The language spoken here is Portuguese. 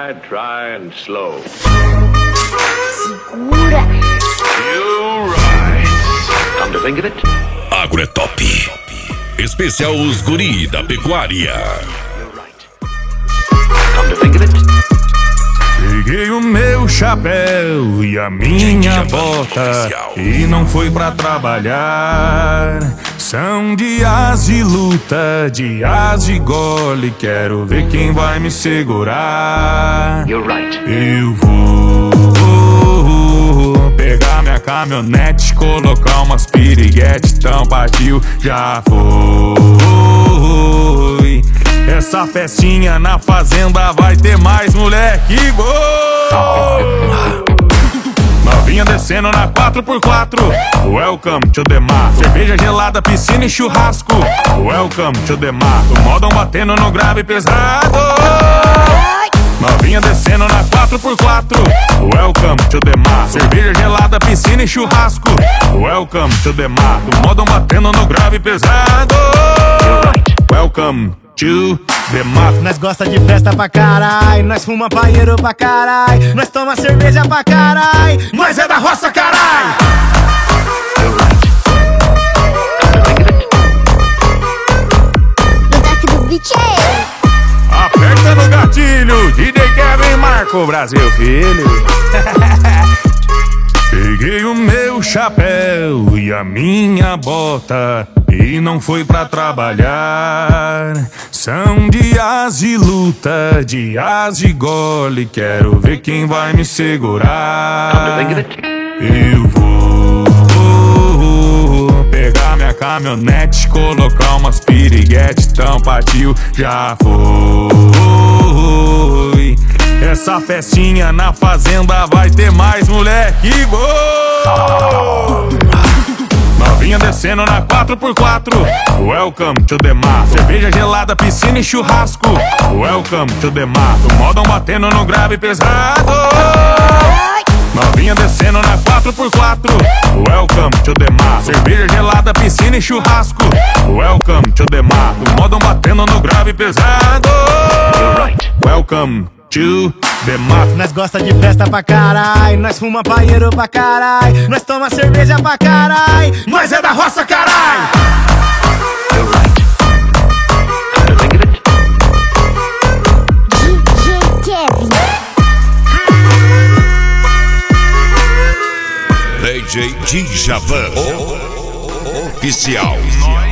Try and slow. Segura. You right. Come to think of it. Agro é top. Especial os guri da pecuária. You're right. Come to think of it. Peguei o meu chapéu e a minha bota e não foi pra trabalhar. São dias de luta, dias de gole. Quero ver quem vai me segurar. You're right. Eu vou pegar minha caminhonete, colocar umas piriguete, então partiu, já foi. Essa festinha na fazenda vai ter mais moleque. Novinha descendo na 4x4. Welcome to the mar. Cerveja gelada, piscina e churrasco. Welcome to the mar. O modão batendo no grave pesado. Novinha descendo na 4x4. Welcome to the mar. Cerveja gelada, piscina e churrasco. Welcome to the mar. O modão batendo no grave pesado. Welcome to the mar. Nós gosta de festa pra carai, nós fuma paieiro pra carai, nós toma cerveja pra carai, nós é da roça carai. No toque do beat é. Aperta no gatilho, DJ Kevin Marco, Brasil filho. Peguei o meu chapéu e a minha bota e não foi pra trabalhar. São dias de luta, dias de gole. Quero ver quem vai me segurar. Eu vou pegar minha caminhonete, colocar umas piriguete, então partiu, já foi. Essa festinha na fazenda vai ter mais moleque. Novinha descendo na 4x4. Welcome to the mar. Cerveja gelada, piscina e churrasco. Welcome to the mar. O modão batendo no grave pesado. Novinha descendo na 4x4. Welcome to the mar. Cerveja gelada, piscina e churrasco. Welcome to the mar. O modão batendo no grave pesado. Welcome to the mar. Nós gosta de festa pra carai, nós fuma paieiro pra carai, nós toma cerveja pra carai, nós é da roça carai. DJ Kevin. DJ Djavan Oficial.